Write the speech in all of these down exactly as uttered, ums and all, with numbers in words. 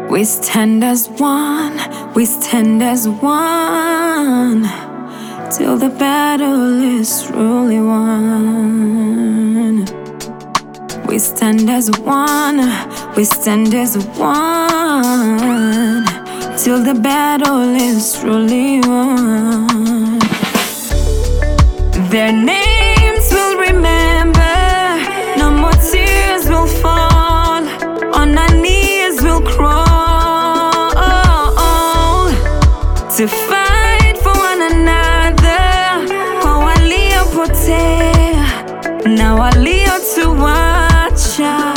We stand as one, we stand as one, till the battle is truly won. We stand as one, we stand as one, till the battle is truly won. Their names we'll remember, no more tears will fall, on our knees we'll crawl, to fight for one another. Kwa waliopotea na waliotuacha.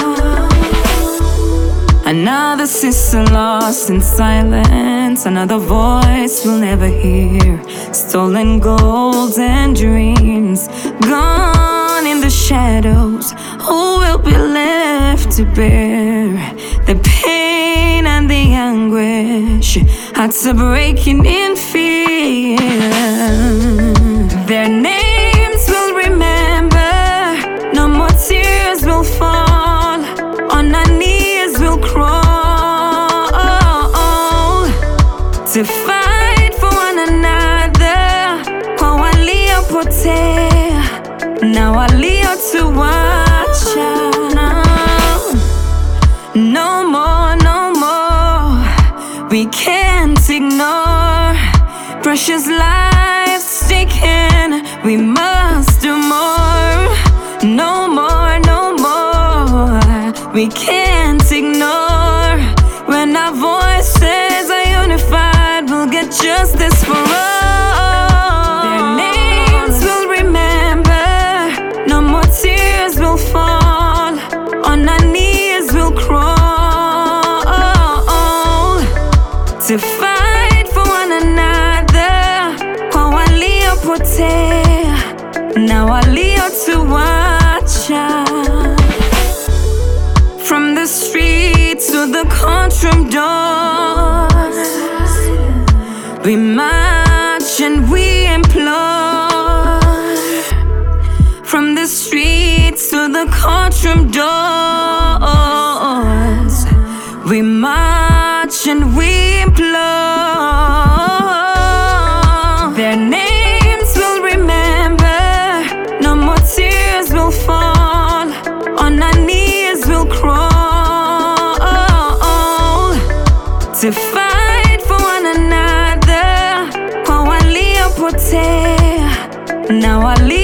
Another sister lost in silence, another voice we'll never hear. Stolen gold and dreams gone in the shadows. Who will be left to bear the pain and the anguish? Hearts are breaking in fear. Their names we'll remember, no more tears will fall, on our knees we'll crawl, to fight for one another. Kwa waliopotea na waliotuacha. No more, no more, we can't ignore precious lives taken. We must do more. No more, no more, we can't ignore. When our voices are unified, we'll get justice for all. Their names we'll remember, no more tears will fall, on our knees we'll crawl, to fight for one another. Kwa waliopotea na waliotuacha. From the streets to the courtroom doors, we march and we implore. From the streets to the courtroom doors, we march and we implore. Their names we'll remember, no more tears will fall, on our knees we'll crawl, to fight for one another. Kwa waliopotea na waliotuacha.